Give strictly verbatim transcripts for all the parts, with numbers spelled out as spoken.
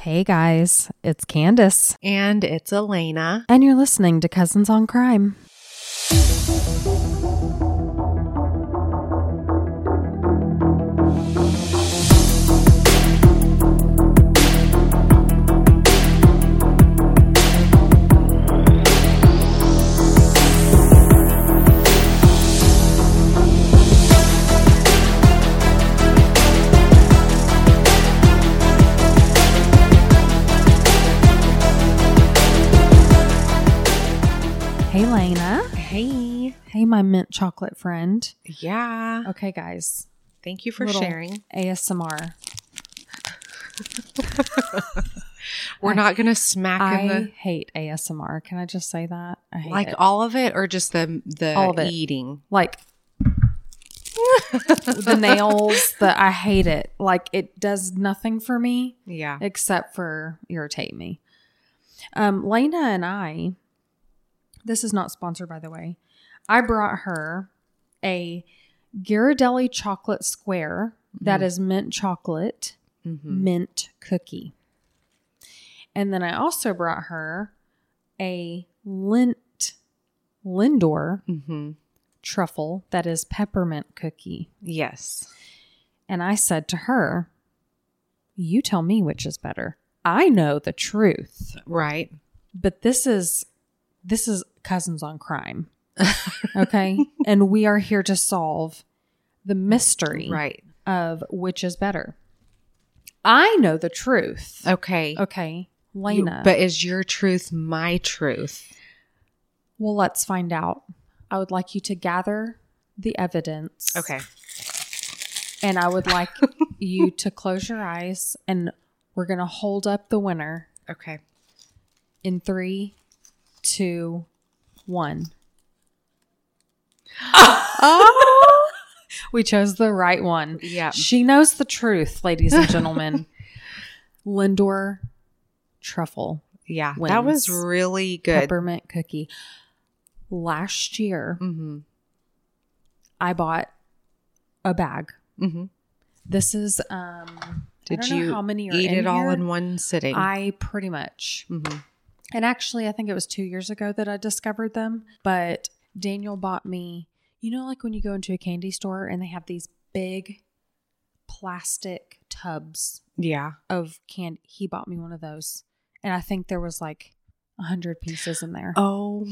Hey guys, it's Candace. And it's Elena. And you're listening to Cousins on Crime. Hey, Lena. Hey. Hey, my mint chocolate friend. Yeah. Okay, guys. Thank you for Little sharing. A S M R. We're I, not going to smack I in the... hate A S M R. Can I just say that? I hate Like it. all of it or just the, the All of it. eating? Like the nails, that I hate it. Like it does nothing for me. Yeah. Except for irritate me. Um, Lena and I... This is not sponsored, by the way. I brought her a Ghirardelli chocolate square mm-hmm. that is mint chocolate, mm-hmm. mint cookie. And then I also brought her a Lindt, Lindor mm-hmm. truffle that is peppermint cookie. Yes. And I said to her, you tell me which is better. I know the truth. Right. But this is... This is Cousins on Crime, okay? And we are here to solve the mystery right. of which is better. I know the truth. Okay. Okay, Lena. You, but is your truth my truth? Well, let's find out. I would like you to gather the evidence. Okay. And I would like you to close your eyes, and we're going to hold up the winner. Okay. In three, two, one. Oh! We chose the right one. Yeah. She knows the truth, ladies and gentlemen. Lindor truffle. Yeah. Wins. That was really good. Peppermint cookie. Last year, mm-hmm. I bought a bag. Mm-hmm. This is, um, Did I don't you know how many are eat in it all here. in one sitting? I pretty much. Mm-hmm. And actually, I think it was two years ago that I discovered them. But Daniel bought me, you know, like when you go into a candy store and they have these big plastic tubs yeah. of candy. He bought me one of those. And I think there was like a hundred pieces in there. Oh,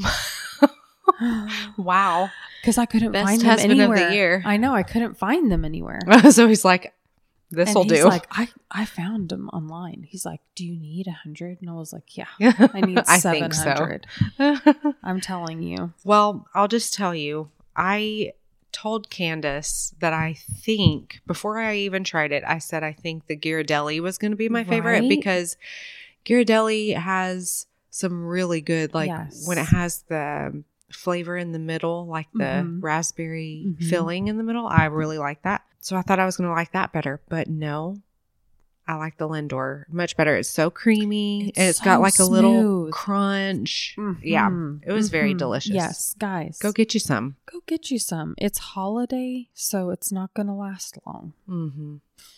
wow. Because I couldn't Best find them husband anywhere. Of the year. I know. I couldn't find them anywhere. So he's like, this will do. He's like, I, I found them online. He's like, do you need a hundred? And I was like, yeah, I need I seven think so. hundred. I'm telling you. Well, I'll just tell you, I told Candace that I think, before I even tried it, I said I think the Ghirardelli was going to be my favorite right? because Ghirardelli has some really good, like yes. when it has the flavor in the middle, like the mm-hmm. raspberry mm-hmm. filling in the middle. I really like that. So I thought I was going to like that better, but no, I like the Lindor much better. It's so creamy. It's and it's so got like a smooth. little crunch. Mm-hmm. Yeah, it was mm-hmm. very delicious. Yes, guys. Go get you some. Go get you some. It's holiday, so it's not going to last long. Mm-hmm.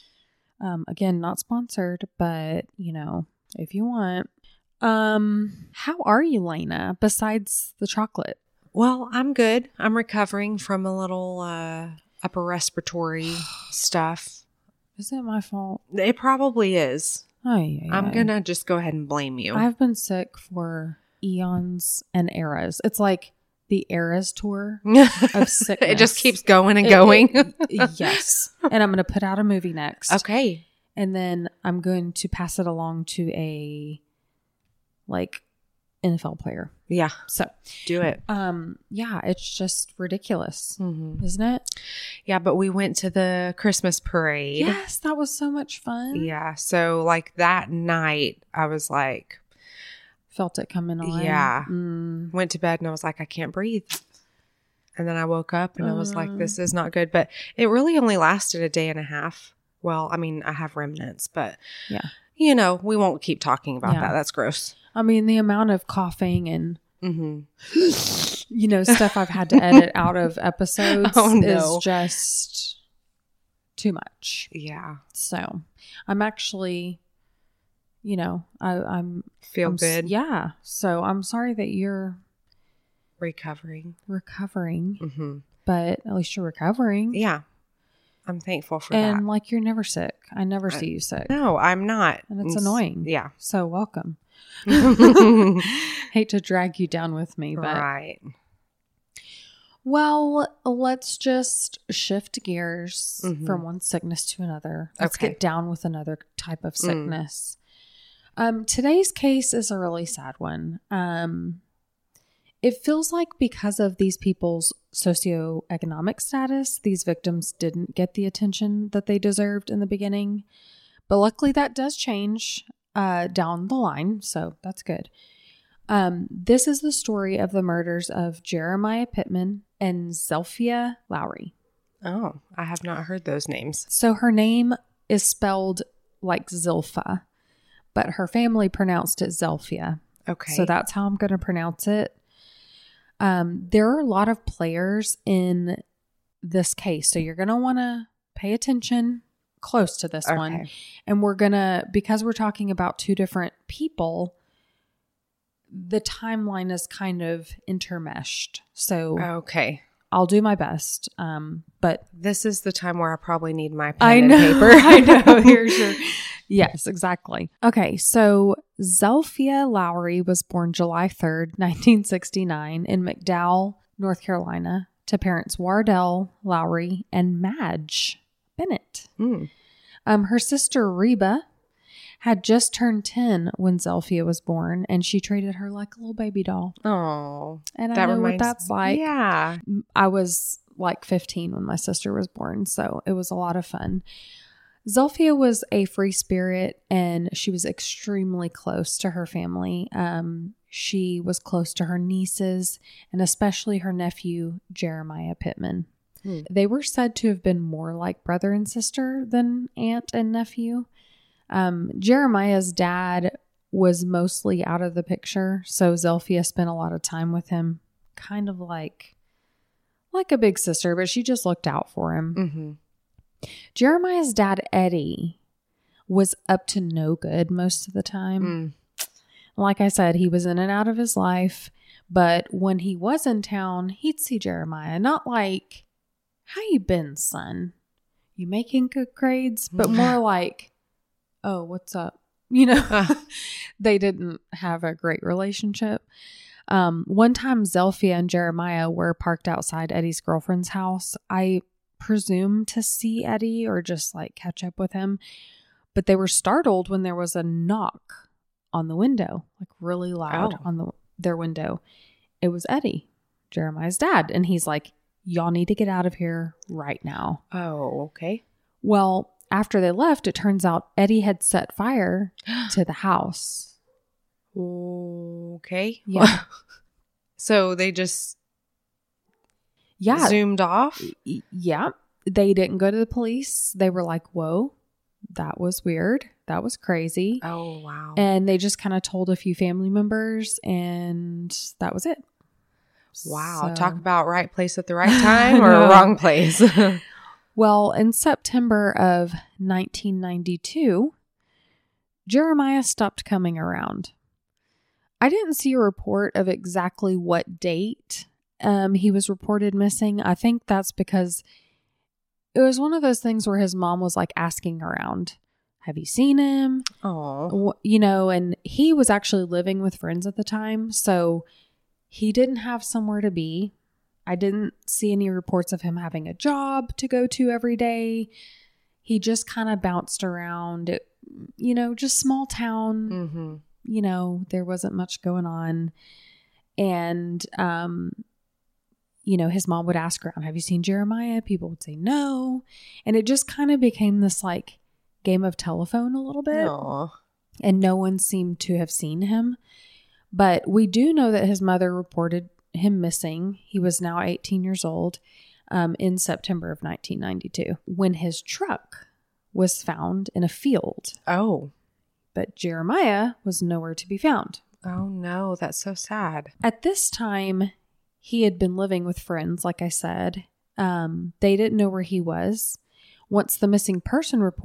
Um, again, not sponsored, but, you know, if you want. Um, how are you, Lena, besides the chocolate? Well, I'm good. I'm recovering from a little uh, upper respiratory stuff. Is it my fault? It probably is. Oh, yeah. I'm going to just go ahead and blame you. I've been sick for eons and eras. It's like the Eras tour of sickness. It just keeps going and going. It, it, yes. And I'm going to put out a movie next. Okay. And then I'm going to pass it along to a, like, N F L player. Yeah. So do it. Um, yeah, it's just ridiculous, mm-hmm. isn't it? Yeah, but we went to the Christmas parade. Yes, that was so much fun. Yeah. So like that night, I was like, felt it coming on. Yeah. Mm. Went to bed and I was like, I can't breathe. And then I woke up and uh, I was like, this Uh. is not good. But it really only lasted a day and a half. Well, I mean, I have remnants, but yeah, you know, we won't keep talking about yeah. that. That's gross. I mean, the amount of coughing and, mm-hmm. you know, stuff I've had to edit out of episodes oh, no. is just too much. Yeah. So I'm actually you know, I, I'm Feel I'm, good. Yeah. So I'm sorry that you're Recovering. recovering, Mm-hmm. but at least you're recovering. Yeah. I'm thankful for and that. like you're never sick. I never I- see you sick. No, I'm not. And it's s- annoying. Yeah. So welcome. Hate to drag you down with me, but Right. well, let's just shift gears Mhm. from one sickness to another. Let's Okay. get down with another type of sickness. Um, today's case is a really sad one. Um, it feels like because of these people's socioeconomic status, these victims didn't get the attention that they deserved in the beginning. But luckily that does change uh, down the line, so that's good. Um, this is the story of the murders of Jeremiah Pittman and Zelphia Lowry. Oh, I have not heard those names. So her name is spelled like Zilpha, but her family pronounced it Zelphia. Okay. So that's how I'm going to pronounce it. Um, there are a lot of players in this case, so you're going to want to pay attention close to this Okay. one. And we're going to, because we're talking about two different people, the timeline is kind of intermeshed. So Okay. I'll do my best. Um, but This is the time where I probably need my pen I and know, paper. I know. Here's your, yes, exactly. Okay, so Zelphia Lowry was born July third, nineteen sixty-nine in McDowell, North Carolina, to parents Wardell Lowry and Madge Bennett. Mm. Um, her sister Reba had just turned ten when Zelphia was born, and she treated her like a little baby doll. Oh, And I that know reminds what that's like. Yeah. I was like fifteen when my sister was born, so it was a lot of fun. Zelphia was a free spirit, and she was extremely close to her family. Um, she was close to her nieces, and especially her nephew, Jeremiah Pittman. Hmm. They were said to have been more like brother and sister than aunt and nephew. Um, Jeremiah's dad was mostly out of the picture, so Zelphia spent a lot of time with him, kind of like like a big sister, but she just looked out for him. Mm-hmm. Jeremiah's dad, Eddie, was up to no good most of the time. Mm. Like I said, he was in and out of his life, but when he was in town, he'd see Jeremiah, not like, "How you been, son? You making good grades?" But more like, "Oh, what's up?" You know, they didn't have a great relationship. Um, one time, Zelphia and Jeremiah were parked outside Eddie's girlfriend's house. I presume to see Eddie or just like catch up with him, but they were startled when there was a knock on the window, like really loud Oh. on the their window. It was Eddie, Jeremiah's dad, and he's like, "Y'all need to get out of here right now." Oh, okay. Well, after they left, it turns out Eddie had set fire to the house. Okay. Yeah. So they just Yeah. zoomed off? Y- Yeah. They didn't go to the police. They were like, "Whoa, that was weird. That was crazy." Oh, wow. And they just kind of told a few family members, and that was it. Wow. So- Talk about right place at the right time or No. wrong place. Well, in September of nineteen ninety-two, Jeremiah stopped coming around. I didn't see a report of exactly what date um, he was reported missing. I think that's because it was one of those things where his mom was like asking around, "Have you seen him?" Oh. Wh- You know, and he was actually living with friends at the time, so he didn't have somewhere to be. I didn't see any reports of him having a job to go to every day. He just kind of bounced around, it, you know, just small town. Mm-hmm. You know, there wasn't much going on. And, um, you know, his mom would ask around, "Have you seen Jeremiah?" People would say no. And it just kind of became this like game of telephone a little bit. Aw. And no one seemed to have seen him. But we do know that his mother reported him missing. He was now eighteen years old um, in September of nineteen ninety-two when his truck was found in a field. Oh. But Jeremiah was nowhere to be found. Oh, no. That's so sad. At this time, he had been living with friends, like I said. Um, they didn't know where he was. Once the missing person report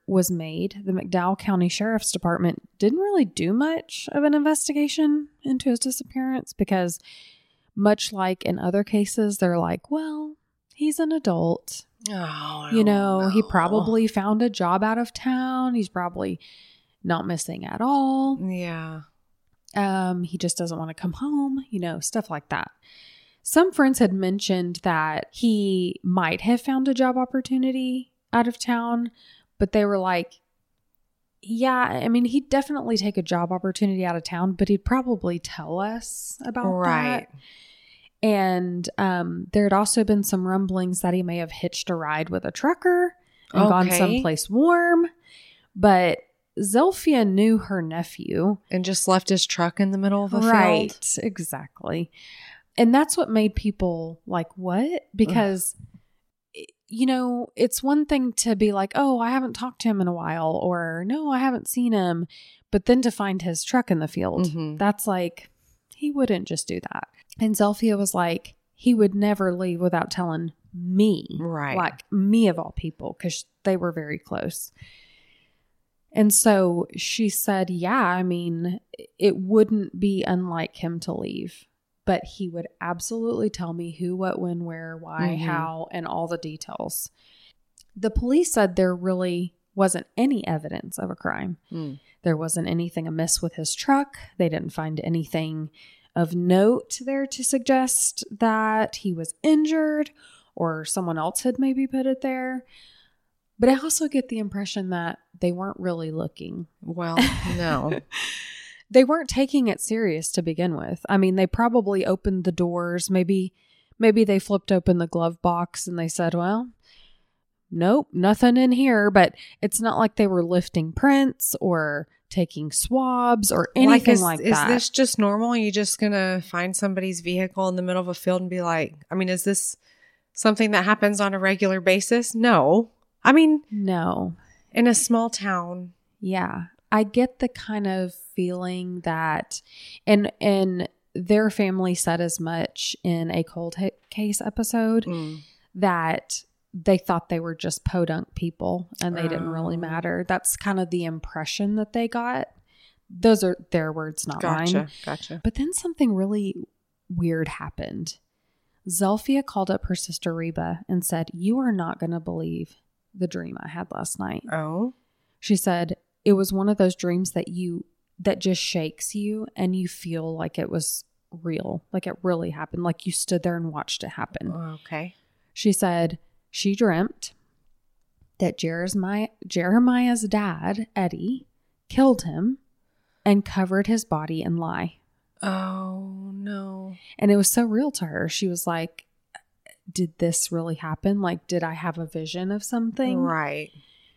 was made, the McDowell County Sheriff's Department didn't really do much of an investigation into his disappearance because, much like in other cases, they're like, well, he's an adult. Oh, you know, no. he probably found a job out of town. He's probably not missing at all. Yeah. Um, he just doesn't want to come home, you know, stuff like that. Some friends had mentioned that he might have found a job opportunity out of town, but they were like, yeah, I mean, he'd definitely take a job opportunity out of town, but he'd probably tell us about Right. that. And um, there had also been some rumblings that he may have hitched a ride with a trucker and gone Okay. someplace warm. But Zelphia knew her nephew. And just left his truck in the middle of a Right, field. exactly. And that's what made people like, what? Because, you know, it's one thing to be like, oh, I haven't talked to him in a while, or no, I haven't seen him. But then to find his truck in the field, Mhm. that's like, he wouldn't just do that. And Zelphia was like, he would never leave without telling me, Right. like me of all people, because they were very close. And so she said, yeah, I mean, it wouldn't be unlike him to leave, but he would absolutely tell me who, what, when, where, why, Mhm. how, and all the details. The police said there really wasn't any evidence of a crime. Mm. There wasn't anything amiss with his truck. They didn't find anything of note there to suggest that he was injured or someone else had maybe put it there. But I also get the impression that they weren't really looking. Well, no. They weren't taking it serious to begin with. I mean, they probably opened the doors. Maybe, maybe they flipped open the glove box and they said, well, nope, nothing in here. But it's not like they were lifting prints or taking swabs or anything is, like is that. this just normal? Are you just going to find somebody's vehicle in the middle of a field and be like, I mean, is this something that happens on a regular basis? No. I mean, No. in a small town. Yeah. I get the kind of feeling that, and and their family said as much in a cold ha- case episode, Mm. that they thought they were just podunk people and they didn't really Oh. matter. That's kind of the impression that they got. Those are their words, not Gotcha. mine. Gotcha. But then something really weird happened. Zelphia called up her sister Reba and said, you are not going to believe the dream I had last night. Oh. She said, it was one of those dreams that you, that just shakes you and you feel like it was real, like it really happened, like you stood there and watched it happen. Okay. She said she dreamt that Jeremiah, Jeremiah's dad, Eddie, killed him and covered his body in lye. Oh, no. And it was so real to her. She was like, did this really happen? Like, did I have a vision of something? Right.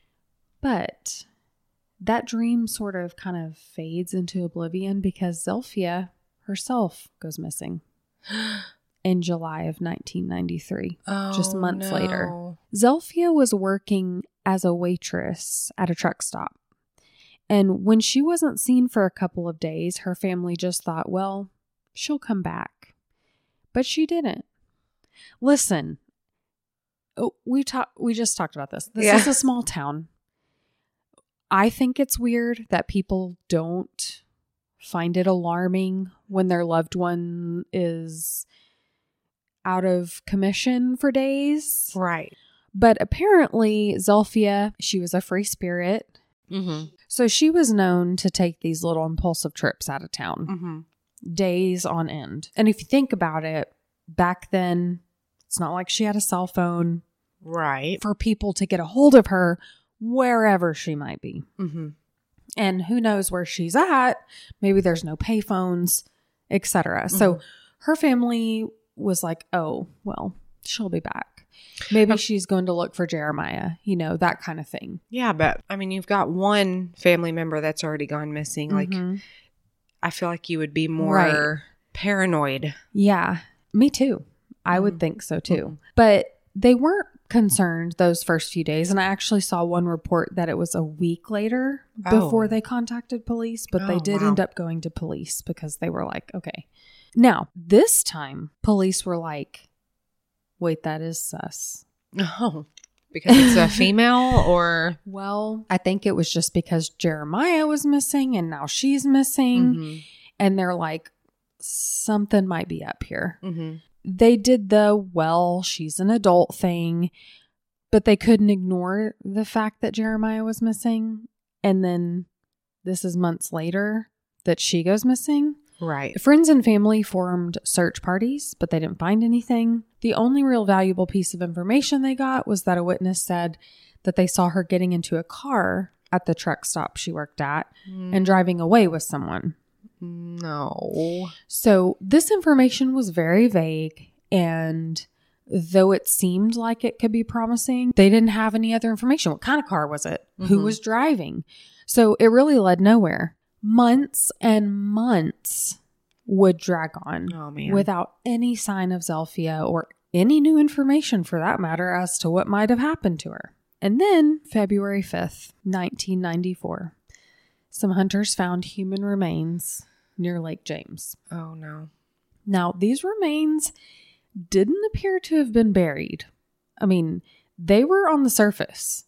But that dream sort of kind of fades into oblivion because Zelphia herself goes missing in July of nineteen ninety-three, Oh, just months no. later. Zelphia was working as a waitress at a truck stop. And when she wasn't seen for a couple of days, her family just thought, well, she'll come back. But she didn't. Listen, oh, we talked. We just talked about this. This Yeah. is a small town. I think it's weird that people don't find it alarming when their loved one is out of commission for days. Right. But apparently, Zelphia, she was a free spirit. Mm-hmm. So she was known to take these little impulsive trips out of town, Mm-hmm. days on end. And if you think about it, back then, it's not like she had a cell phone Right. for people to get a hold of her wherever she might be. Mm-hmm. And who knows where she's at. Maybe there's no payphones, et cetera. So Mhm. her family was like, oh, well, she'll be back. Maybe Okay. she's going to look for Jeremiah, you know, that kind of thing. Yeah, but I mean, you've got one family member that's already gone missing. Like, Mhm. I feel like you would be more Right. paranoid. Yeah, me too. I would Mhm. think so too. Mhm. But they weren't concerned those first few days. And I actually saw one report that it was a week later before Oh. they contacted police, but they Oh, did wow. end up going to police because they were like, okay. Now, this time, police were like, wait, that is sus. Oh. Because it's a female or? Well, I think it was just because Jeremiah was missing and now she's missing. Mm-hmm. And they're like, something might be up here. Mm-hmm. They did the, well, she's an adult thing, but they couldn't ignore the fact that Jeremiah was missing. And then this is months later that she goes missing. Right. Friends and family formed search parties, but they didn't find anything. The only real valuable piece of information they got was that a witness said that they saw her getting into a car at the truck stop she worked at Mm. and driving away with someone. No. So this information was very vague, and though it seemed like it could be promising, they didn't have any other information. What kind of car was it? Mm-hmm. Who was driving? So it really led nowhere. Months and months would drag on Oh, man. without any sign of Zelphia or any new information for that matter as to what might have happened to her. And then February fifth, nineteen ninety-four, some hunters found human remains near Lake James. Oh, no. Now, these remains didn't appear to have been buried. I mean, they were on the surface,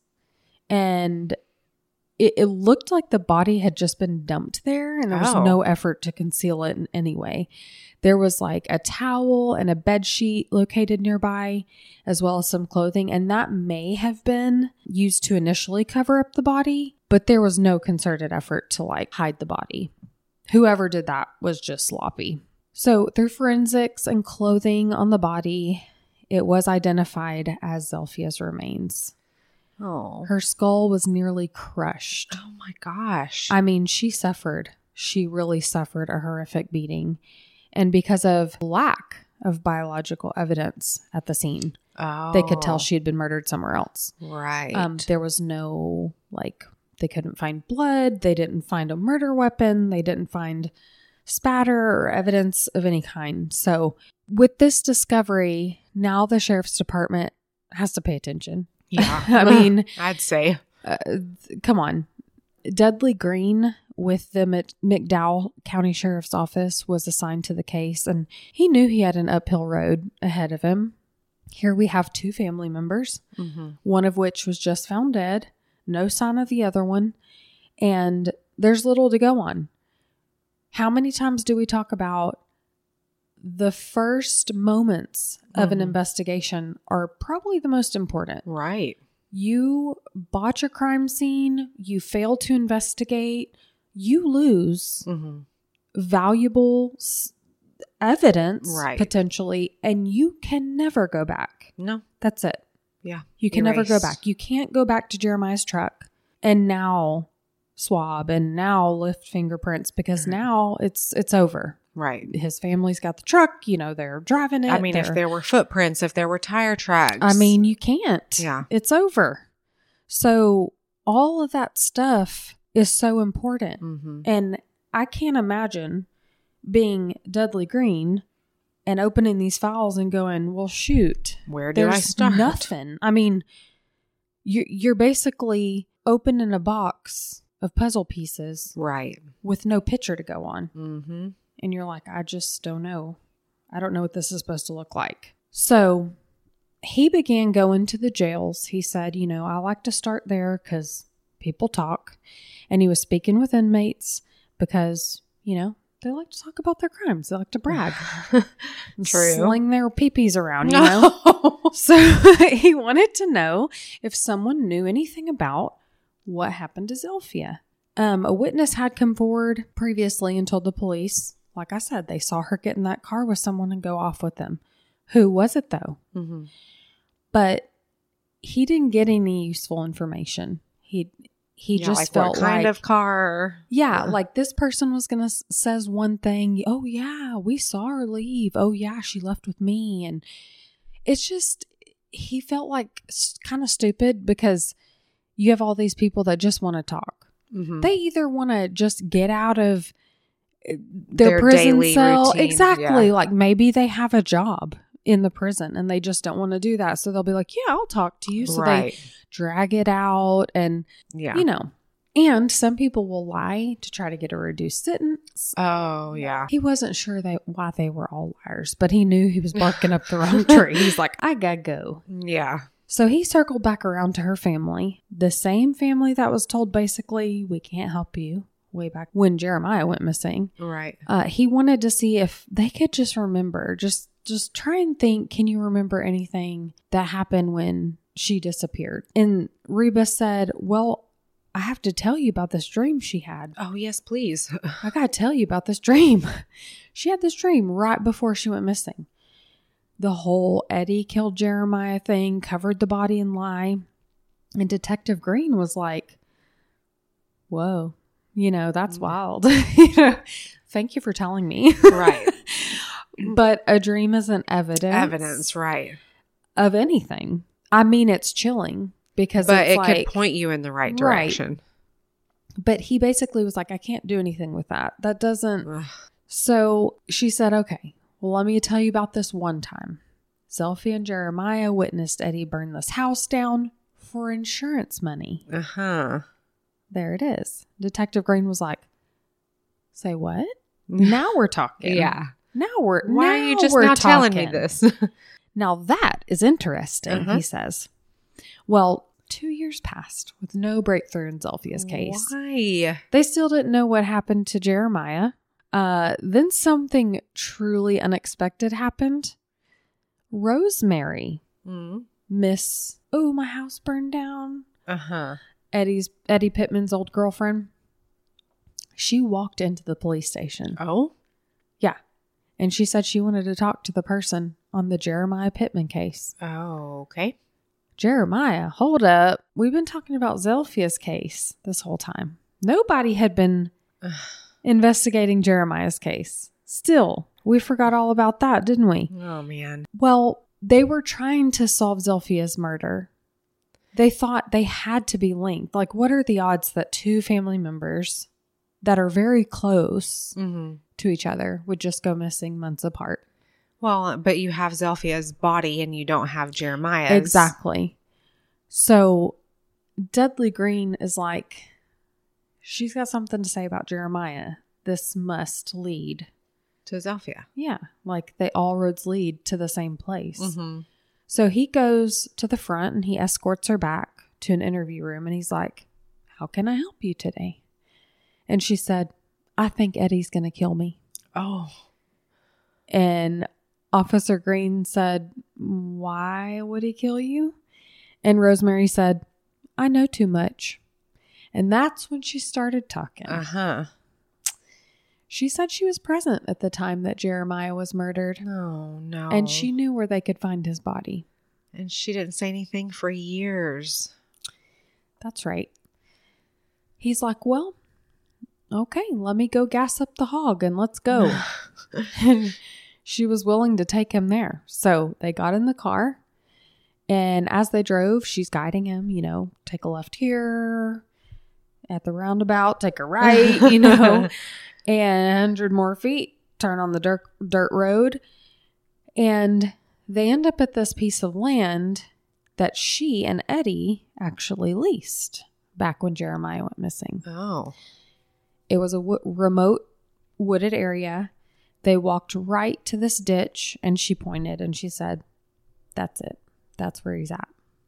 and it, it looked like the body had just been dumped there, and there was Oh. no effort to conceal it in any way. There was like a towel and a bed sheet located nearby, as well as some clothing, and that may have been used to initially cover up the body, but there was no concerted effort to like hide the body. Whoever did that was just sloppy. So through forensics and clothing on the body, it was identified as Zelphia's remains. Oh. Her skull was nearly crushed. Oh, my gosh. I mean, she suffered. She really suffered a horrific beating. And because of lack of biological evidence at the scene, oh. they could tell she had been murdered somewhere else. Right. Um, there was no, like, they couldn't find blood. They didn't find a murder weapon. They didn't find spatter or evidence of any kind. So with this discovery, now the sheriff's department has to pay attention. Yeah. I mean, I'd say. uh, th- come on. Dudley Green with the Mc- McDowell County Sheriff's Office was assigned to the case, and he knew he had an uphill road ahead of him. Here we have two family members, Mm-hmm. one of which was just found dead, no sign of the other one, and there's little to go on. How many times do we talk about the first moments of an Mhm. investigation are probably the most important? Right. You botch a crime scene, you fail to investigate, you lose Mm-hmm. valuable s- evidence Right. potentially, and you can never go back. No. That's it. Yeah. You can never go Erase. back. You can't go back to Jeremiah's truck and now swab and now lift fingerprints because Mhm. now it's it's over. Right. His family's got the truck, you know, they're driving it. I mean, if they're- there were footprints, if there were tire tracks. I mean, you can't. Yeah. It's over. So all of that stuff is so important. Mm-hmm. And I can't imagine being Dudley Green and opening these files and going, well, shoot, Where do I there's start? nothing. I mean, you're, you're basically opening a box of puzzle pieces Right. with no picture to go on. Mm-hmm. And you're like, I just don't know. I don't know what this is supposed to look like. So he began going to the jails. He said, you know, I like to start there because people talk. And he was speaking with inmates because, you know, they like to talk about their crimes. They like to brag. and True. Sling their peepees around, you know? So he wanted to know if someone knew anything about what happened to Zelphia. Um, a witness had come forward previously and told the police, like I said, they saw her get in that car with someone and go off with them. Who was it though? Mm-hmm. But he didn't get any useful information. He he Yeah, just like felt what kind like, of car? yeah, Yeah. like this person was gonna s- says one thing. Oh yeah, we saw her leave. Oh yeah, she left with me, and it's just he felt like kind of stupid because you have all these people that just want to talk. Mm-hmm. They either want to just get out of uh, their, Their prison daily cell. routine, Exactly. yeah. Like maybe they have a job in the prison and they just don't want to do that. So they'll be like, yeah, I'll talk to you. So right. they drag it out and, Yeah. you know, and some people will lie to try to get a reduced sentence. Oh, yeah. He wasn't sure they, why they were all liars, but he knew he was barking up the wrong tree. He's like, I gotta go. Yeah. So he circled back around to her family, the same family that was told basically, we can't help you, way back when Jeremiah went missing. Right. Uh, he wanted to see if they could just remember, just just try and think, can you remember anything that happened when she disappeared? And Reba said, well, I have to tell you about this dream she had. Oh, yes, please. I got to tell you about this dream. She had this dream right before she went missing. The whole Eddie killed Jeremiah thing, covered the body in lye. And Detective Green was like, whoa, you know, that's wild. You know, thank you for telling me. Right. But a dream isn't evidence. Evidence, right. Of anything. I mean, it's chilling because but it's it like, could point you in the right direction. Right. But he basically was like, I can't do anything with that. That doesn't. Ugh. So she said, okay, well, let me tell you about this one time. Zelphia and Jeremiah witnessed Eddie burn this house down for insurance money. Uh-huh. There it is. Detective Green was like, say what? Now we're talking. Yeah. Now we're Why now are you just we're now telling talking. me this? Now that is interesting, Uh-huh. he says. Well, two years passed with no breakthrough in Zelphia's case. Why? They still didn't know what happened to Jeremiah. Uh, then something truly unexpected happened. Rosemary, Mm. Miss, oh, my house burned down. Uh-huh. Eddie's Eddie Pittman's old girlfriend. She walked into the police station. Oh? Yeah. And she said she wanted to talk to the person on the Jeremiah Pittman case. Oh, okay. Jeremiah, hold up. We've been talking about Zelphia's case this whole time. Nobody had been investigating Jeremiah's case. Still, we forgot all about that, didn't we? Oh, man. Well, they were trying to solve Zelphia's murder. They thought they had to be linked. Like, what are the odds that two family members that are very close Mm-hmm. to each other would just go missing months apart? Well, but you have Zelphia's body and you don't have Jeremiah's. Exactly. So Dudley Green is like, she's got something to say about Jeremiah. This must lead To Zelphia. Yeah, like they all roads lead to the same place. Mm-hmm. So he goes to the front and he escorts her back to an interview room and he's like, how can I help you today? And she said, I think Eddie's going to kill me. Oh. And Officer Green said, why would he kill you? And Rosemary said, I know too much. And that's when she started talking. Uh-huh. She said she was present at the time that Jeremiah was murdered. No, no. And she knew where they could find his body. And she didn't say anything for years. That's right. He's like, well, okay, let me go gas up the hog and let's go. And she was willing to take him there. So they got in the car. And as they drove, she's guiding him, you know, take a left here at the roundabout, take a right, you know, and one hundred more feet, turn on the dirt, dirt road. And they end up at this piece of land that she and Eddie actually leased back when Jeremiah went missing. Oh. It was a w- remote wooded area. They walked right to this ditch and she pointed and she said, that's it. That's where he's at.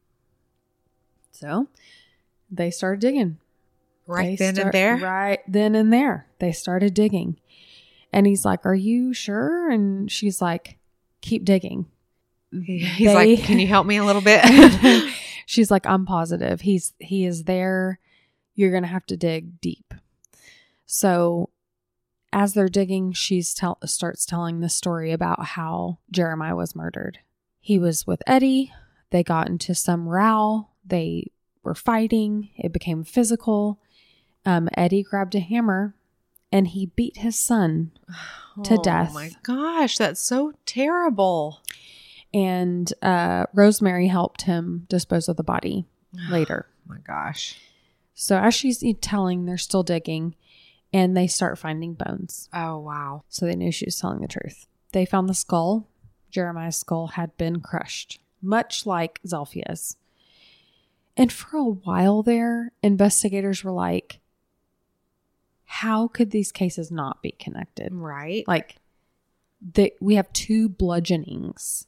So they started digging. Right They then start- and there? Right then and there. They started digging. And he's like, are you sure? And she's like, keep digging. He's They- like, can you help me a little bit? She's like, I'm positive. He's he is there. You're going to have to dig deep. So as they're digging, she tell, starts telling the story about how Jeremiah was murdered. He was with Eddie. They got into some row. They were fighting. It became physical. Um, Eddie grabbed a hammer and he beat his son to death. Oh my gosh, that's so terrible. And uh, Rosemary helped him dispose of the body later. Oh my gosh. So as she's telling, they're still digging and they start finding bones. Oh, wow. So they knew she was telling the truth. They found the skull. Jeremiah's skull had been crushed, much like Zelphia's. And for a while there, investigators were like, how could these cases not be connected? Right. Like, they, we have two bludgeonings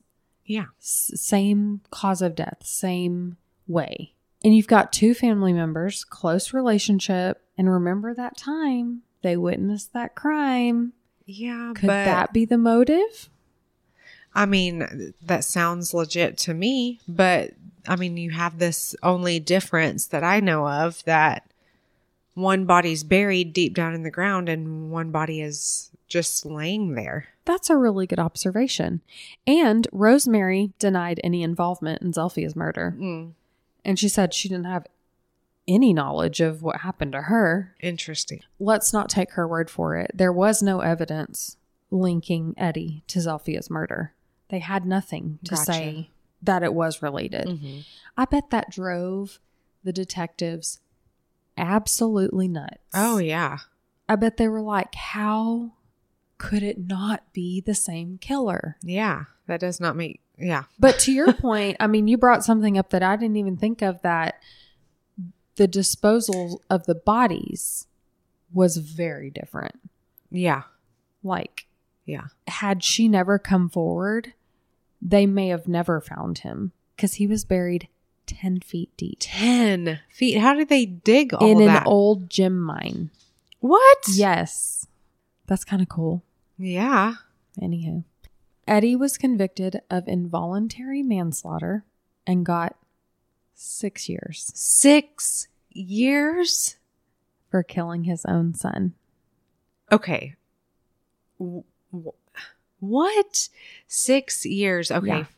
Yeah. S- same cause of death, same way. And you've got two family members, close relationship, and remember that time they witnessed that crime. Yeah, Could but that be the motive? I mean, that sounds legit to me, but I mean, you have this only difference that I know of, that one body's buried deep down in the ground and one body is just laying there. That's a really good observation. And Rosemary denied any involvement in Zelphia's murder. Mm. And she said she didn't have any knowledge of what happened to her. Interesting. Let's not take her word for it. There was no evidence linking Eddie to Zelphia's murder. They had nothing to Gotcha. say that it was related. Mm-hmm. I bet that drove the detectives absolutely nuts. Oh, yeah. I bet they were like, how could it not be the same killer? Yeah. That does not make, yeah. But to your point, I mean, you brought something up that I didn't even think of, that the disposal of the bodies was very different. Yeah. Like, Yeah. had she never come forward, they may have never found him because he was buried ten feet deep. ten feet. How did they dig all in that? an old gem mine. What? Yes. That's kind of cool. Yeah. Anywho, Eddie was convicted of involuntary manslaughter and got six years Six years? for killing his own son. Okay. W- w- What? Six years. Okay. Yeah.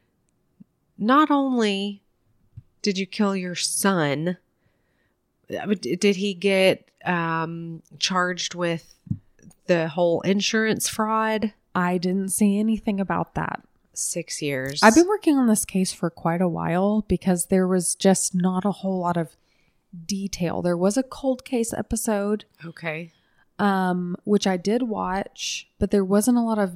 Not only did you kill your son, did he get um, charged with the whole insurance fraud? I didn't see anything about that. Six years. I've been working on this case for quite a while because there was just not a whole lot of detail. There was a cold case episode, Okay. um, which I did watch, but there wasn't a lot of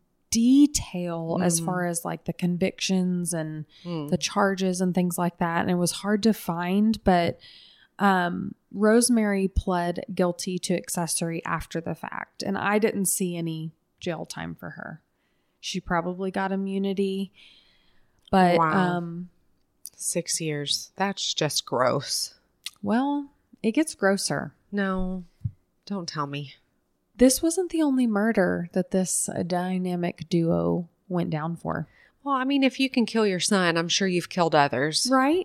detail as Mm. far as like the convictions and Mm. the charges and things like that. And it was hard to find, but um, Rosemary pled guilty to accessory after the fact. And I didn't see any jail time for her. She probably got immunity, but Wow. um, Six years. That's just gross. well, it gets grosser. No, don't tell me. This wasn't the only murder that this uh, dynamic duo went down for. Well, I mean, if you can kill your son, I'm sure you've killed others. Right?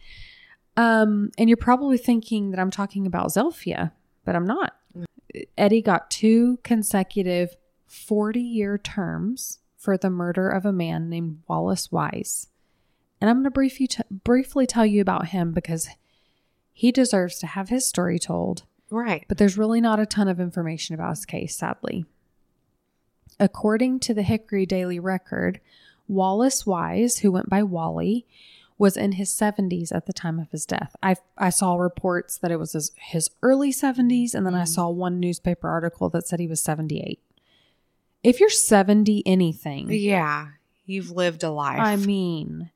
Um, and you're probably thinking that I'm talking about Zelphia, but I'm not. Eddie got two consecutive forty-year terms for the murder of a man named Wallace Wise. And I'm going to brief you t- briefly tell you about him because he deserves to have his story told. Right. But there's really not a ton of information about his case, sadly. According to the Hickory Daily Record, Wallace Wise, who went by Wally, was in his seventies at the time of his death. I I saw reports that it was his, his early seventies, and then I saw one newspaper article that said he was seventy-eight. If you're seventy anything, Yeah. You've lived a life. I mean,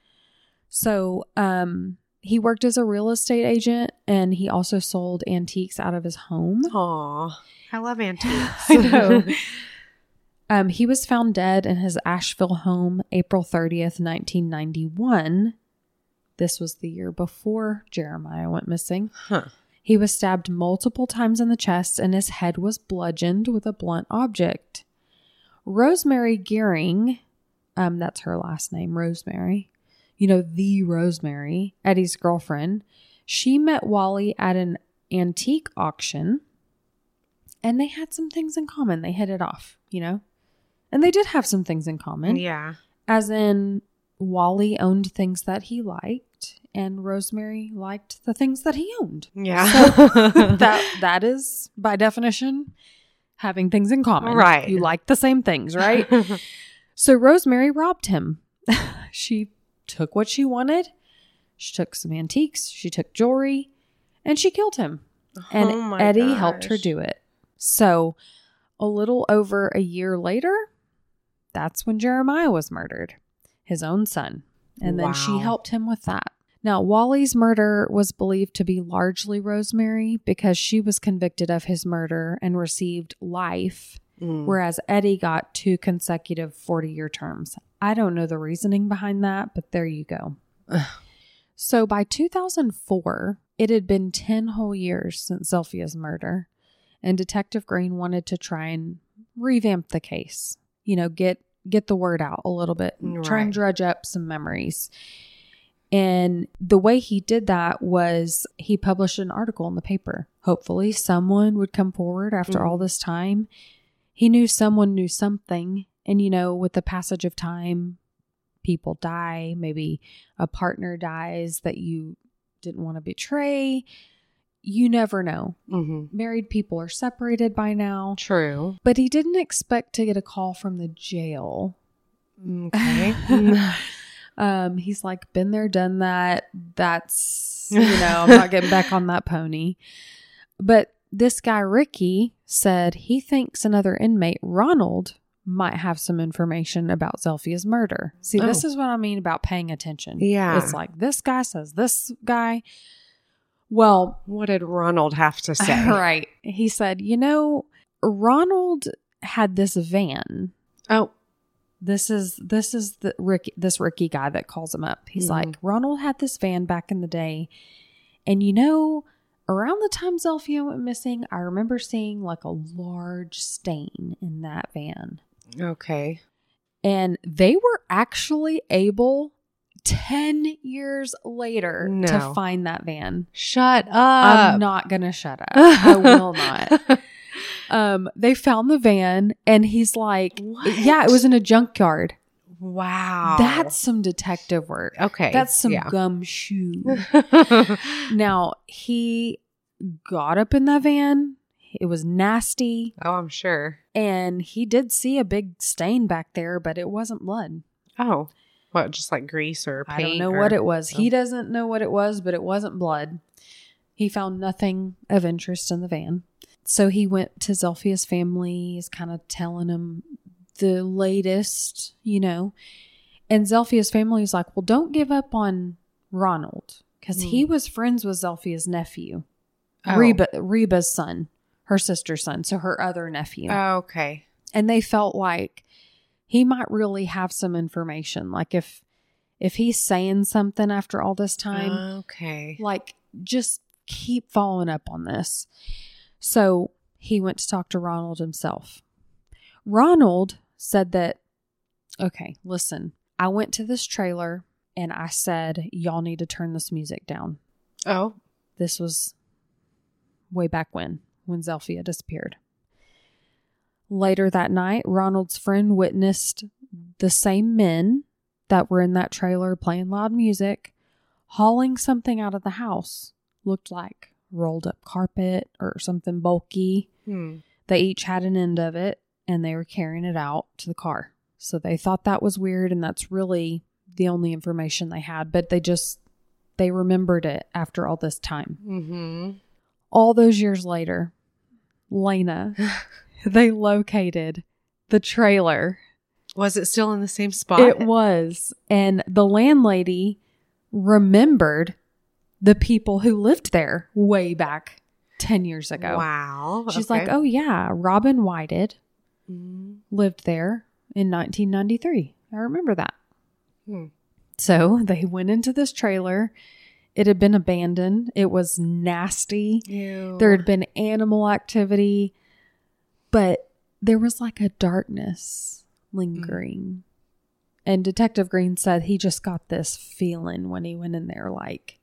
so um, he worked as a real estate agent, and he also sold antiques out of his home. Aw. I love antiques. I know. Um, he was found dead in his Asheville home April thirtieth, nineteen ninety-one. This was the year before Jeremiah went missing. Huh. He was stabbed multiple times in the chest and his head was bludgeoned with a blunt object. Rosemary Gearing, um, that's her last name, Rosemary. You know, the Rosemary, Eddie's girlfriend. She met Wally at an antique auction and they had some things in common. They hit it off, you know? And they did have some things in common. Yeah. As in, Wally owned things that he liked, and Rosemary liked the things that he owned. Yeah. That that is, by definition, having things in common. Right. You like the same things, right? So Rosemary robbed him. She took what she wanted. She took some antiques. She took jewelry, and she killed him. And Oh my Eddie helped her gosh. do it. So a little over a year later, that's when Jeremiah was murdered, his own son. And then she Wow. helped him with that. Now, Wally's murder was believed to be largely Rosemary because she was convicted of his murder and received life, Mm. whereas Eddie got two consecutive forty-year terms I don't know the reasoning behind that, but there you go. So by two thousand four, it had been ten whole years since Zelphia's murder, and Detective Green wanted to try and revamp the case. You know, get get the word out a little bit, and try and Right. dredge up some memories. And the way he did that was he published an article in the paper. Hopefully someone would come forward after all this time. He knew someone knew something. And, you know, with the passage of time, people die. Maybe a partner dies that you didn't want to betray. You never know. Mm-hmm. Married people are separated by now. True. But he didn't expect to get a call from the jail. Okay. Um, he's like, been there, done that. That's, you know, I'm not getting back on that pony. But this guy, Ricky, said he thinks another inmate, Ronald, might have some information about Zelphia's murder. See, this Oh. is what I mean about paying attention. Yeah. It's like this guy says this guy. Well, What did Ronald have to say? right. He said, you know, Ronald had this van. Oh, This is this is the Ricky this Ricky guy that calls him up. He's Mhm. like, Ronald had this van back in the day, and you know, around the time Zelphia went missing, I remember seeing like a large stain in that van, okay. and they were actually able ten years later No. to find that van. Shut up. I'm not gonna shut up. I will not. Um, they found the van, and he's like, What? yeah, it was in a junkyard. Wow. That's some detective work. okay. That's some Yeah. gumshoe. Now, he got up in that van. It was nasty. oh, I'm sure. And he did see a big stain back there, but it wasn't blood. Oh, what? Just like grease or paint? I don't know or- what it was. He Oh. doesn't know what it was, but it wasn't blood. He found nothing of interest in the van. So he went to Zelphia's family, is kind of telling him the latest, you know. And Zelphia's family is like, well, don't give up on Ronald, because he was friends with Zelphia's nephew, Oh. Reba, Reba's son, her sister's son, so her other nephew. Oh, okay. And they felt like he might really have some information. Like if if he's saying something after all this time, Okay. like just keep following up on this. So he went to talk to Ronald himself. Ronald said that, okay, listen, I went to this trailer and I said, y'all need to turn this music down. Oh. This was way back when, when Zelphia disappeared. Later that night, Ronald's friend witnessed the same men that were in that trailer playing loud music, hauling something out of the house. Looked like rolled up carpet or something bulky. Hmm. They each had an end of it, and they were carrying it out to the car. So they thought that was weird, and that's really the only information they had. But they just, they remembered it after all this time. Mm-hmm. All those years later, Lena, they located the trailer. Was it still in the same spot? It was. And the landlady remembered the people who lived there way back ten years ago. Wow. She's Okay. like, oh, yeah, Robin Whited Mm. lived there in nineteen ninety-three. I remember that. Hmm. So they went into this trailer. It had been abandoned. It was nasty. Ew. There had been animal activity, but there was like a darkness lingering. And Detective Green said he just got this feeling when he went in there, like,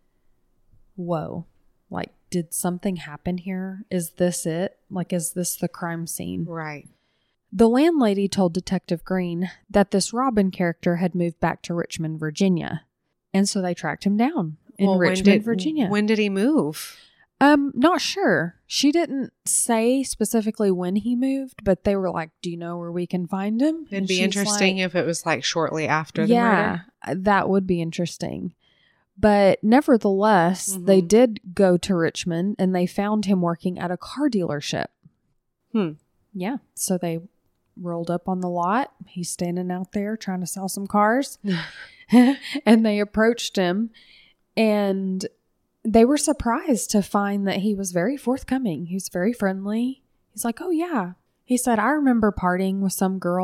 whoa, like, did something happen here? Is this it? Like, is this the crime scene? Right. The landlady told Detective Green that this Robin character had moved back to Richmond, Virginia. And so they tracked him down in Well, when Richmond, did- Virginia. When did he move? Um, not sure. She didn't say specifically when he moved, but they were like, "Do you know where we can find him?" It'd And be she's interesting like, if it was like shortly after the yeah, murder. that would be interesting. But nevertheless, they Mhm. did go to Richmond and they found him working at a car dealership. Hmm. Yeah. So they rolled up on the lot. He's standing out there trying to sell some cars. And they approached him, and they were surprised to find that he was very forthcoming. He was very friendly. He's like, oh, yeah. He said, I remember partying with some girl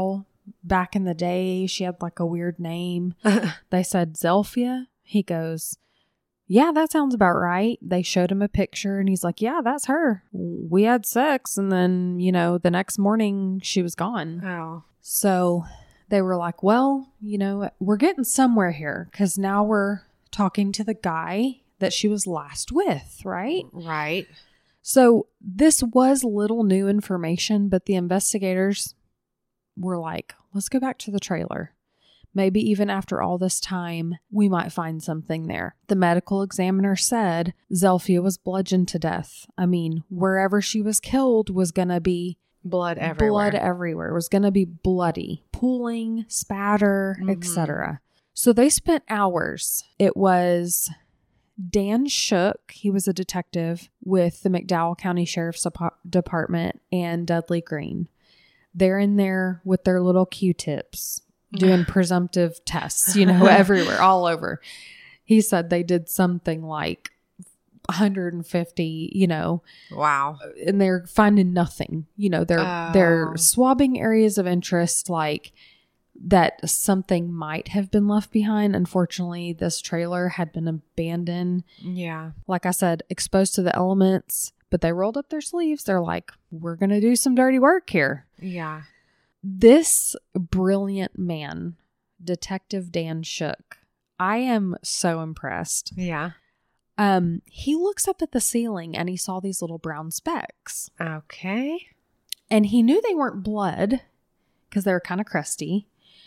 back in the day, she had like a weird name. They said Zelphia. He goes, yeah, that sounds about right. They showed him a picture and he's like, yeah, that's her. We had sex. And then, you know, the next morning she was gone. Oh. So they were like, well, you know, we're getting somewhere here because now we're talking to the guy that she was last with, right? Right. So this was little new information, but the investigators were like, let's go back to the trailer. Maybe even after all this time, we might find something there. The medical examiner said Zelphia was bludgeoned to death. I mean, wherever she was killed was going to be blood everywhere. Blood everywhere. It was going to be bloody, pooling, spatter, mm-hmm. et cetera. So they spent hours. It was Dan Shook. He was a detective with the McDowell County Sheriff's Department, and Dudley Green. They're in there with their little Q-tips doing presumptive tests, you know, everywhere, all over. He said they did something like one hundred fifty, you know. Wow. And they're finding nothing. You know, they're oh. they're swabbing areas of interest like that something might have been left behind. Unfortunately, this trailer had been abandoned. Yeah. Like I said, exposed to the elements, but they rolled up their sleeves. They're like, we're going to do some dirty work here. Yeah. This brilliant man, Detective Dan Shook, I am so impressed. Yeah. Um, he looks up at the ceiling and he saw these little brown specks. Okay. And he knew they weren't blood because they were kind of crusty.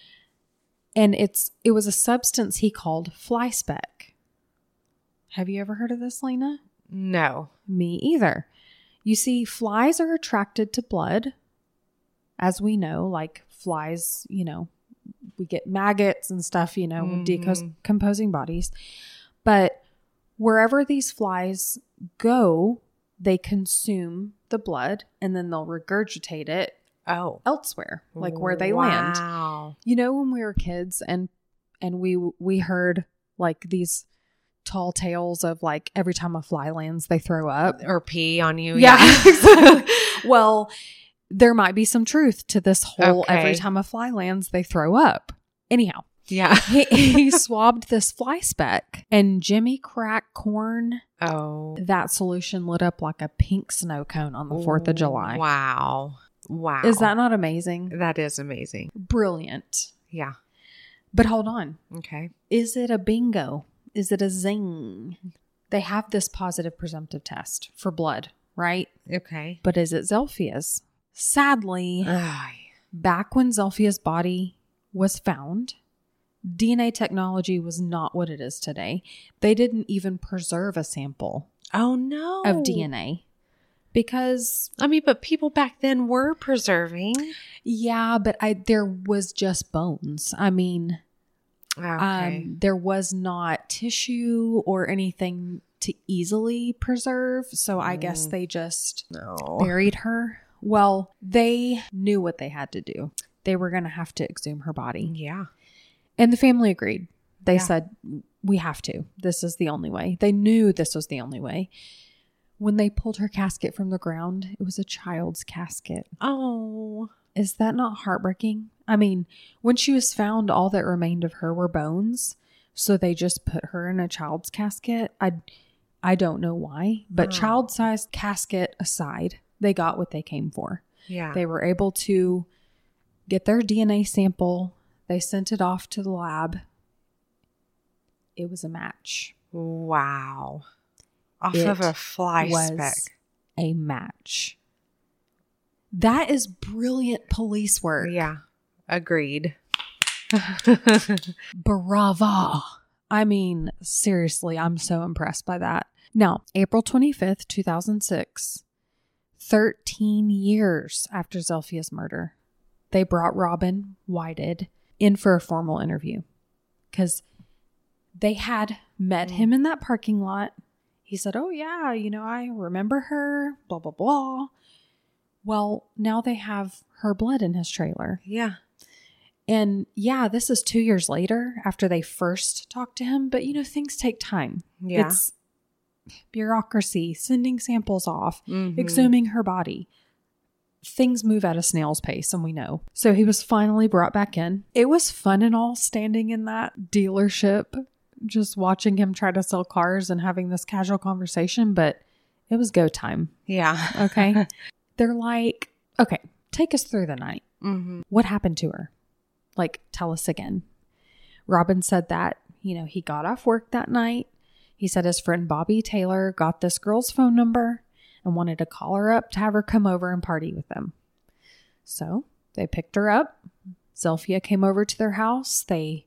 And it's it was a substance he called fly speck. Have you ever heard of this, Lena? No. Me either. You see, flies are attracted to blood. As we know, like flies, you know, we get maggots and stuff, you know, mm-hmm. decomposing bodies. But wherever these flies go, they consume the blood and then they'll regurgitate it oh. elsewhere, like where they wow. land. You know, when we were kids and and we we heard like these tall tales of like every time a fly lands, they throw up. Or pee on you. Yeah. yeah. Exactly. Well, there might be some truth to this whole okay. every time a fly lands, they throw up. Anyhow. Yeah. he, he swabbed this fly speck and Jimmy Crack Corn. Oh. That solution lit up like a pink snow cone on the fourth of July. Wow. Wow. Is that not amazing? That is amazing. Brilliant. Yeah. But hold on. Okay. Is it a bingo? Is it a zing? They have this positive presumptive test for blood, right? Okay. But is it Zelphia's? Sadly, back when Zelphia's body was found, D N A technology was not what it is today. They didn't even preserve a sample. Oh, no. Of D N A. Because... I mean, but people back then were preserving. Yeah, but I there was just bones. I mean, okay. um, there was not tissue or anything to easily preserve. So I mm. guess they just no. buried her. Well, they knew what they had to do. They were going to have to exhume her body. Yeah. And the family agreed. They yeah. said, we have to. This is the only way. They knew this was the only way. When they pulled her casket from the ground, it was a child's casket. Oh. Is that not heartbreaking? I mean, when she was found, all that remained of her were bones. So they just put her in a child's casket. I, I don't know why. But oh. child-sized casket aside, they got what they came for. Yeah. They were able to get their D N A sample. They sent it off to the lab. It was a match. Wow. Off it of a fly was speck. A match. That is brilliant police work. Yeah. Agreed. Bravo. I mean, seriously, I'm so impressed by that. Now, April twenty-fifth, two thousand six, thirteen years after Zelphia's murder, they brought Robin Whited in for a formal interview because they had met mm. him in that parking lot. He said, oh yeah, you know, I remember her, blah, blah, blah. Well, now they have her blood in his trailer. Yeah. And yeah, this is two years later after they first talked to him. But, you know, things take time. Yeah. It's bureaucracy, sending samples off, mm-hmm. exhuming her body. things move at a snail's pace, and we know. So he was finally brought back in. It was fun and all standing in that dealership, just watching him try to sell cars and having this casual conversation, but it was go time. Yeah. Okay. They're like, okay, take us through the night. Mm-hmm. What happened to her? Like, tell us again. Robin said that, you know, he got off work that night. He said his friend Bobby Taylor got this girl's phone number and wanted to call her up to have her come over and party with them. So they picked her up. Zelphia came over to their house. They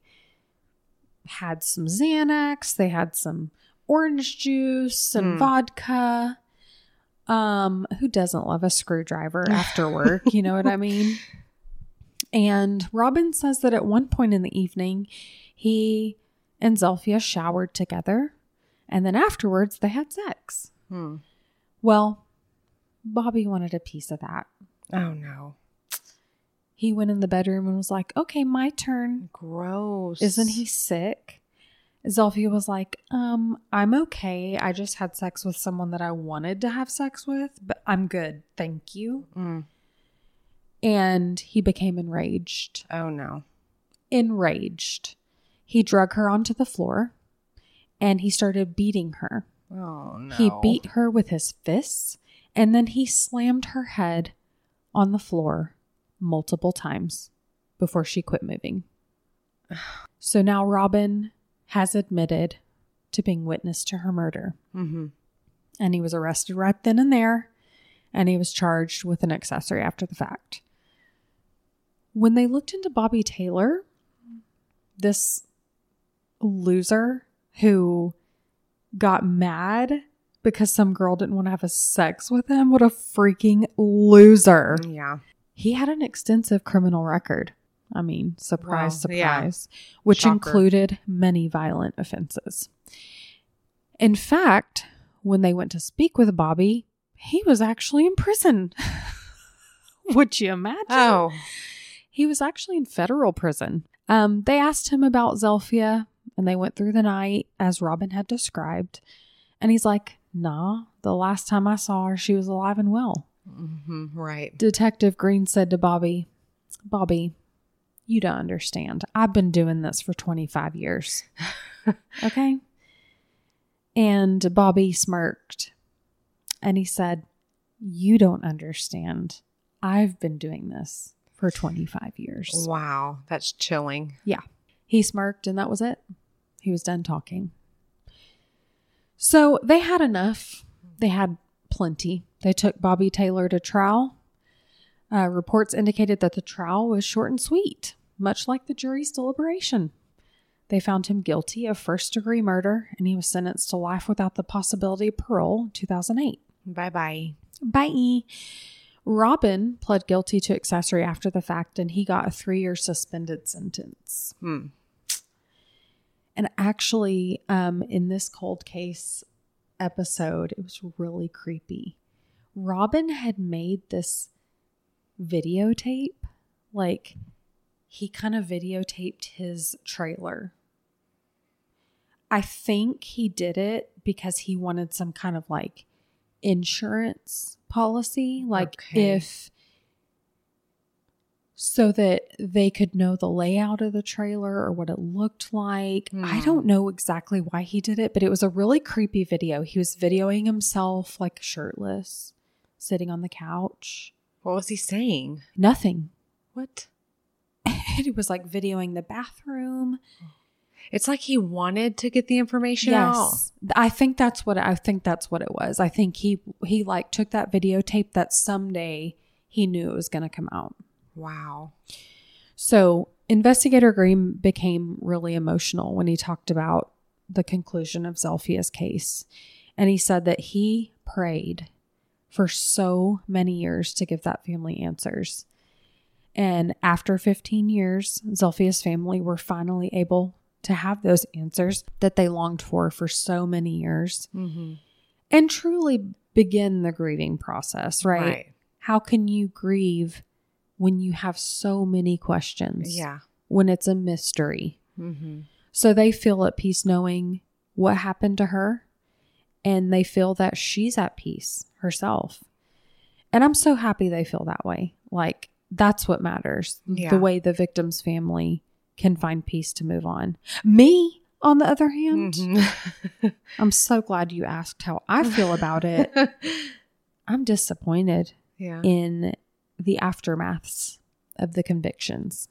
had some Xanax. They had some orange juice and Mm. vodka. Um, who doesn't love a screwdriver after work? You know what I mean? And Robin says that at one point in the evening, he and Zelphia showered together. And then afterwards, they had sex. Hmm. Well, Bobby wanted a piece of that. Oh, no. He went in the bedroom and was like, okay, my turn. Gross. Isn't he sick? Zelphia was like, um, I'm okay. I just had sex with someone that I wanted to have sex with, but I'm good. Thank you. Mm. And he became enraged. Oh, no. Enraged. He drug her onto the floor and he started beating her. Oh, no. He beat her with his fists and then he slammed her head on the floor multiple times before she quit moving. So now Robin has admitted to being witness to her murder. Mm-hmm. And he was arrested right then and there. And he was charged with an accessory after the fact. When they looked into Bobby Taylor, this loser who got mad because some girl didn't want to have a sex with him. What a freaking loser. Yeah. He had an extensive criminal record. I mean, surprise, Well, yeah. surprise, which Shocker. included many violent offenses. In fact, when they went to speak with Bobby, he was actually in prison. Would you imagine? Oh. He was actually in federal prison. Um, they asked him about Zelphia, and they went through the night as Robin had described. And he's like, nah, the last time I saw her, she was alive and well. Mm-hmm. Right. Detective Green said to Bobby, Bobby, you don't understand. I've been doing this for twenty-five years. Okay? And Bobby smirked. And he said, you don't understand. I've been doing this for twenty-five years. Wow. That's chilling. Yeah. He smirked and that was it. He was done talking. So they had enough. They had plenty. They took Bobby Taylor to trial. Uh, reports indicated that the trial was short and sweet, much like the jury's deliberation. They found him guilty of first-degree murder, and he was sentenced to life without the possibility of parole in two thousand eight. Bye-bye. Bye. Robin pled guilty to accessory after the fact, and he got a three-year suspended sentence. Hmm. And actually, um, in this cold case episode, it was really creepy. Robin had made this videotape. Like, he kind of videotaped his trailer. I think he did it because he wanted some kind of like insurance policy. Like Okay. if, so that they could know the layout of the trailer or what it looked like. Hmm. I don't know exactly why he did it, but it was a really creepy video. He was videoing himself like shirtless, sitting on the couch. What was he saying? Nothing. What? And it was like videoing the bathroom. It's like he wanted to get the information out. Yes. I think that's what I think that's what it was. I think he he like took that videotape that someday he knew it was going to come out. Wow. So, Investigator Green became really emotional when he talked about the conclusion of Zelphia's case. And he said that he prayed for so many years to give that family answers. And after fifteen years, Zelphia's family were finally able to have those answers that they longed for for so many years, Mm-hmm. and truly begin the grieving process, right? Right. How can you grieve when you have so many questions? Yeah. When it's a mystery. Mm-hmm. So they feel at peace knowing what happened to her, and they feel that she's at peace herself. And I'm so happy they feel that way. Like, that's what matters. Yeah. The way the victim's family can find peace to move on. Me, on the other hand, Mm-hmm. I'm so glad you asked how I feel about it. I'm disappointed Yeah. in the aftermaths of the convictions.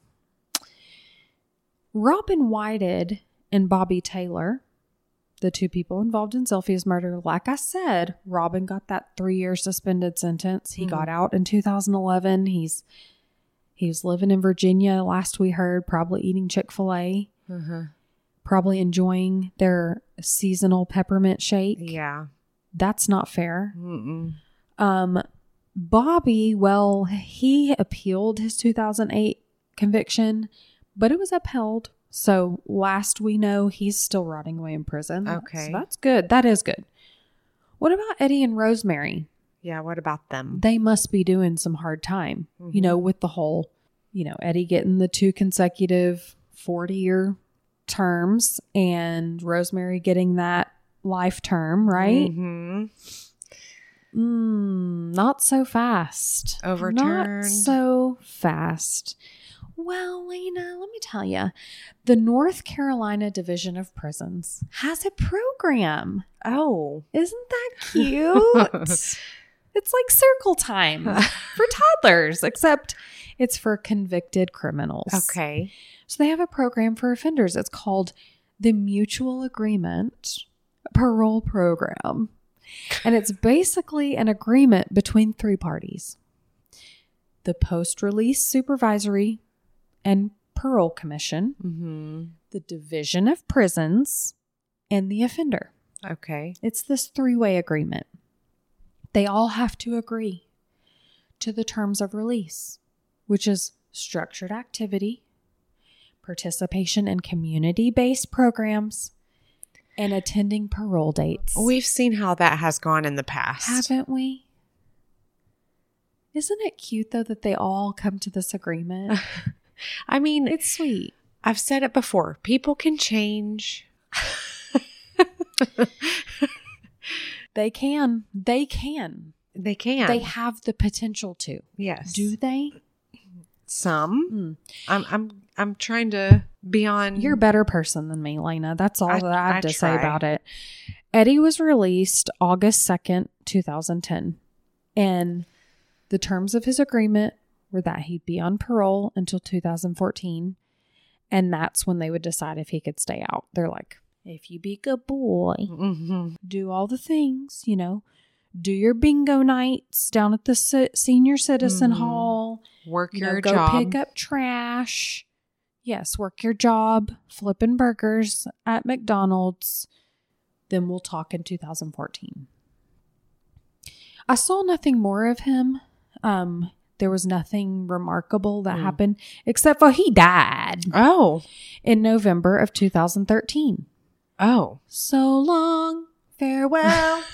Robin Whited and Bobby Taylor, the two people involved in Zilphia's murder, like I said, Robin got that three-year suspended sentence. He Mhm. got out in two thousand eleven. He's he was living in Virginia, last we heard, probably eating Chick-fil-A, Uh-huh. probably enjoying their seasonal peppermint shake. Yeah. That's not fair. Mm-mm. Um, Bobby, well, he appealed his two thousand eight conviction, but it was upheld. So last we know, he's still rotting away in prison. Okay. So that's good. That is good. What about Eddie and Rosemary? Yeah. What about them? They must be doing some hard time, you Mhm. know, with the whole, you know, Eddie getting the two consecutive forty-year terms and Rosemary getting that life term, right? Mm-hmm. Mm, not so fast. Overturned. Not so fast. Well, Lena, let me tell you, the North Carolina Division of Prisons has a program. Oh. Isn't that cute? It's like circle time for toddlers, except it's for convicted criminals. Okay. So they have a program for offenders. It's called the Mutual Agreement Parole Program. And it's basically an agreement between three parties: the Post-Release Supervisory and Parole Commission, Mm-hmm. the Division of Prisons, and the offender. Okay. It's this three-way agreement. They all have to agree to the terms of release, which is structured activity, participation in community-based programs, and attending parole dates. We've seen how that has gone in the past. Haven't we? Isn't it cute, though, that they all come to this agreement? I mean, It's sweet. I've said it before. People can change. They can. They can. They can. They have the potential to. yes. Do they? Some. Hmm. I'm. I'm. I'm trying to be on. You're a better person than me, Lena. That's all I- that I have I to say try. about it. Eddie was released August second, twenty ten. And the terms of his agreement were that he'd be on parole until two thousand fourteen. And that's when they would decide if he could stay out. They're like, if you be a good boy, Mm-hmm. do all the things, you know, do your bingo nights down at the se- senior citizen Mhm. hall. Work You know, your go job. pick up trash. Yes, work your job, flipping burgers at McDonald's. Then we'll talk in two thousand fourteen. I saw nothing more of him. Um, there was nothing remarkable that Mm. happened except for he died Oh. in November of two thousand thirteen. Oh. So long, farewell.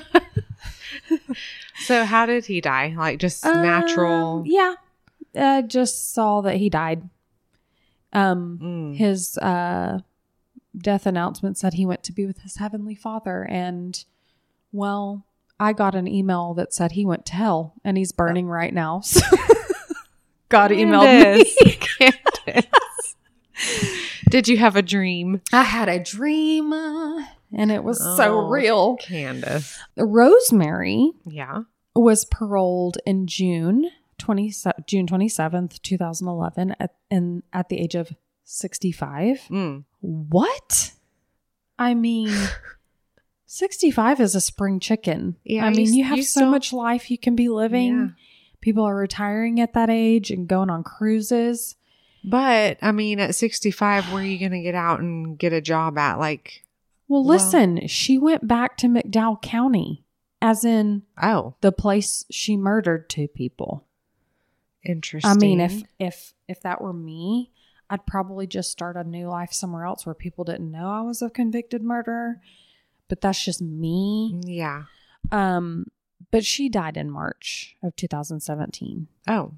So how did he die? Like just natural. Um, yeah, I just saw that he died. Um, Mm. his uh, death announcement said he went to be with his heavenly Father, and well, I got an email that said he went to hell and he's burning right now. So God emailed me. Candace. Did you have a dream? I had a dream, uh, and it was so Oh. real. Candace. Rosemary Yeah. was paroled in June twenty June twenty seventh, two thousand eleven, at in at the age of sixty five. Mm. What? I mean, sixty five is a spring chicken. Yeah, I mean, you- you have you so still- much life you can be living. Yeah. People are retiring at that age and going on cruises. But I mean, at sixty-five, where are you going to get out and get a job at? Like, Well, Well- listen, she went back to McDowell County, as in oh, the place she murdered two people. interesting. I mean, if if if that were me, I'd probably just start a new life somewhere else where people didn't know I was a convicted murderer. But that's just me. yeah. Um, but she died in March of two thousand seventeen. Oh,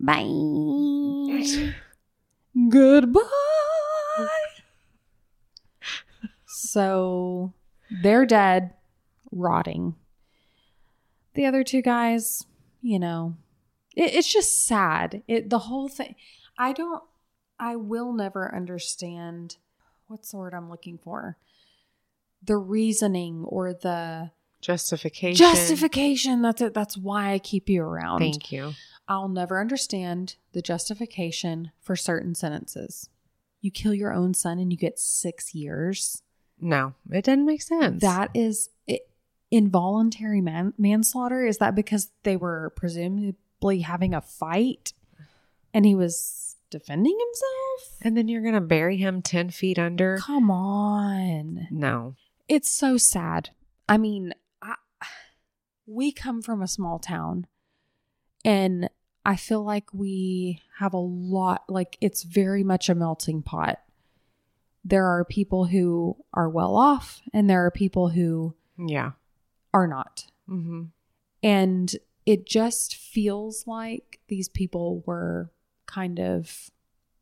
Bye. Goodbye. So they're dead, rotting. The other two guys, you know, it, it's just sad. It, the whole thing, I don't, I will never understand, what's the word I'm looking for? The reasoning or the justification. Justification. That's it. That's why I keep you around. Thank you. I'll never understand the justification for certain sentences. You kill your own son and you get six years. No, it doesn't make sense. That is it, involuntary man, manslaughter. Is that because they were presumably having a fight and he was defending himself? And then you're going to bury him ten feet under? Come on. No. It's so sad. I mean, I, we come from a small town and I feel like we have a lot, like it's very much a melting pot. There are people who are well off and there are people who yeah are not. Mm-hmm. And it just feels like these people were kind of,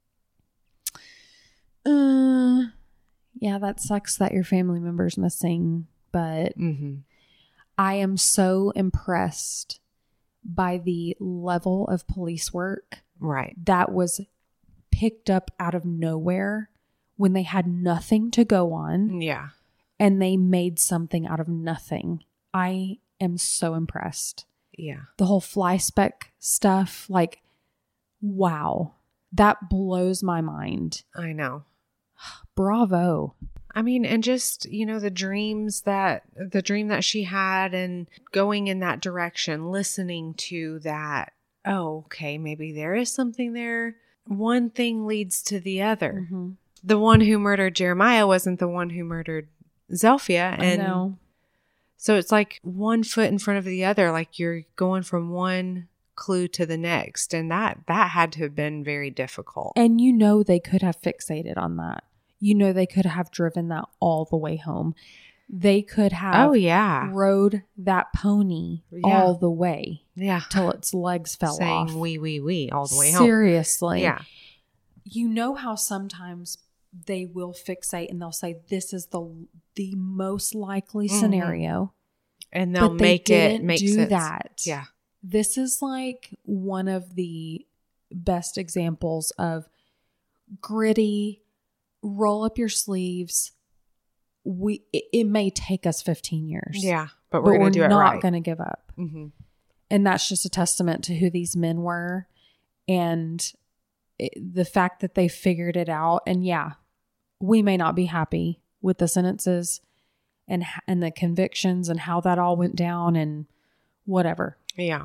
uh, yeah, that sucks that your family member's missing, but mm-hmm. I am so impressed by the level of police work right that was picked up out of nowhere when they had nothing to go on. Yeah. And they made something out of nothing. I am so impressed. Yeah. The whole fly speck stuff, like, wow, that blows my mind. I know. Bravo. I mean, and just, you know, the dreams that, the dream that she had and going in that direction, listening to that. Oh, okay, maybe there is something there. One thing leads to the other. Mm-hmm. The one who murdered Jeremiah wasn't the one who murdered Zelphia. And I know. So it's like one foot in front of the other, like you're going from one clue to the next. And that, that had to have been very difficult. And you know they could have fixated on that. You know they could have driven that all the way home. They could have oh, yeah. rode that pony yeah. all the way. Yeah. Till its legs fell Saying off. wee, wee, wee all the way home. Seriously. Yeah. You know how sometimes they will fixate and they'll say, this is the the most likely mm-hmm. scenario. And they'll but they make didn't it make do sense. that. Yeah. This is like one of the best examples of gritty, roll up your sleeves. We it, it may take us fifteen years. Yeah, but but we're we're, going to do it not right. going to give up. Mm-hmm. And that's just a testament to who these men were and it, the fact that they figured it out. And yeah, we may not be happy with the sentences and and the convictions and how that all went down and whatever. Yeah.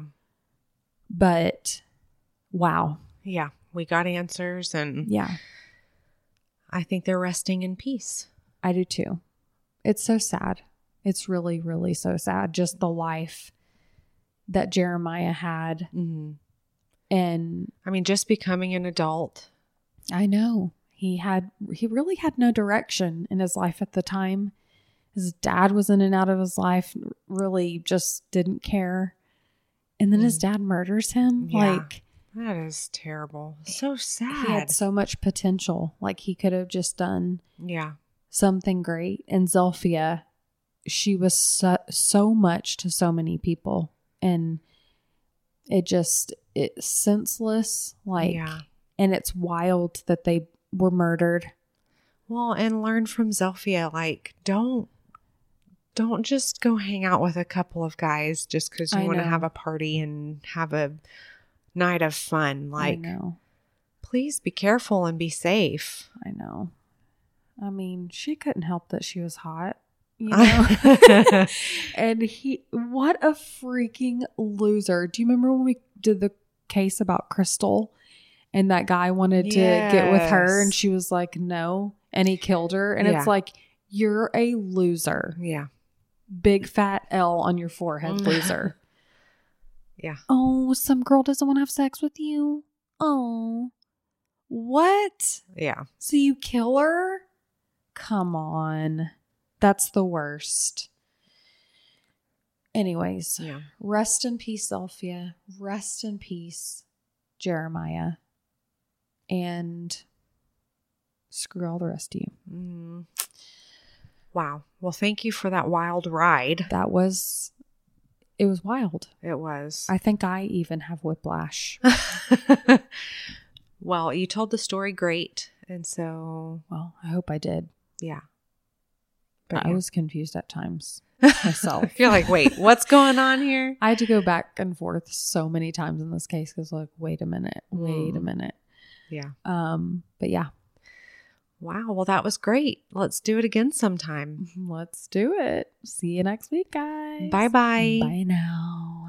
But wow. Yeah, we got answers and Yeah. I think they're resting in peace. I do too. It's so sad. It's really, really so sad. Just the life that Jeremiah had. Mm-hmm. And I mean, just becoming an adult. I know he had, he really had no direction in his life at the time. His dad was in and out of his life, really just didn't care. And then mm. his dad murders him. Yeah. Like, that is terrible. So sad. He had so much potential. Like he could have just done yeah. something great. And Zelphia, she was so, so much to so many people. And it just, it's senseless. Like, yeah. and it's wild that they were murdered. Well, and learn from Zelphia. Like, don't, don't just go hang out with a couple of guys just because you want to have a party and have a night of fun. Like, I know. Please be careful and be safe. I know. I mean, she couldn't help that she was hot, you know? And he, what a freaking loser. Do you remember when we did the case about Crystal and that guy wanted to yes. get with her and she was like, no, and he killed her. And yeah. it's like, you're a loser. Yeah. Big fat L on your forehead, loser. Yeah. Oh, some girl doesn't want to have sex with you. Oh, what? Yeah. So you kill her? Come on. That's the worst. Anyways, yeah. Rest in peace, Zelphia. Rest in peace, Jeremiah. And screw all the rest of you. Mm. Wow. Well, thank you for that wild ride. That was, It was wild. It was. I think I even have whiplash. Well, you told the story great. And so, Well, I hope I did. yeah. But yeah. I was confused at times myself. You're like, wait, what's going on here? I had to go back and forth so many times in this case because, like, wait a minute, wait Mm. a minute. Yeah. Um, but yeah, Wow. Well, that was great. Let's do it again sometime. let's do it. See you next week, guys. Bye-bye. Bye now.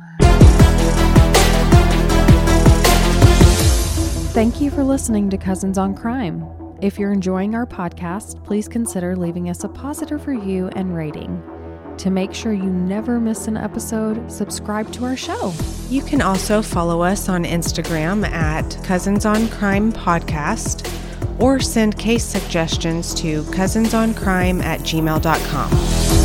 Thank you for listening to Cousins on Crime. If you're enjoying our podcast, please consider leaving us a positive review and rating. To make sure you never miss an episode, subscribe to our show. You can also follow us on Instagram at Cousins on Crime Podcast or send case suggestions to cousins on crime at gmail dot com.